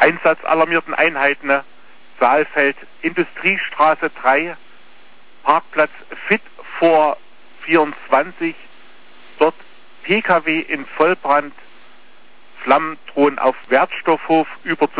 Einsatzalarmierten Einheiten, Saalfeld, Industriestraße 3, Parkplatz Fit vor 24, dort PKW in Vollbrand, Flammen drohen auf Wertstoffhof über zu